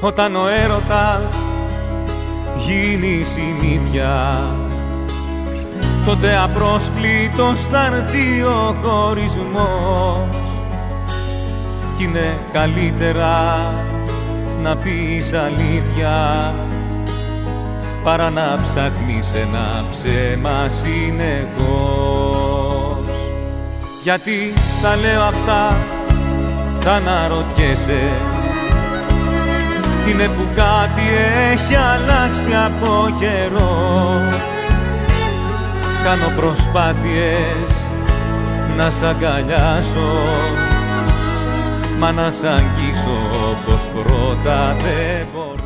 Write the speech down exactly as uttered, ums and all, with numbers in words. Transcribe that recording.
όταν ο έρωτας γίνει συνήθεια, τότε απρόσκλητος θα έρθει ο χωρισμός κι είναι καλύτερα να πεις αλήθεια παρά να ψάχνεις ένα ψέμα συνεχώς. Γιατί στα λέω αυτά, θα αναρωτιέσαι, είναι που κάτι έχει αλλάξει από καιρό. Κάνω προσπάθειες να σ' αγκαλιάσω, μα να σ' αγγίξω όπως πρώτα δεν μπορώ.